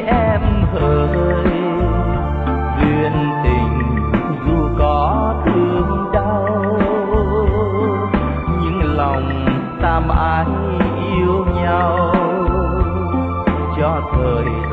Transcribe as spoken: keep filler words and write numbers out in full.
em hỡi. Duyên tình dù có thương đau, nhưng lòng ta mãi yêu nhau. Cho thời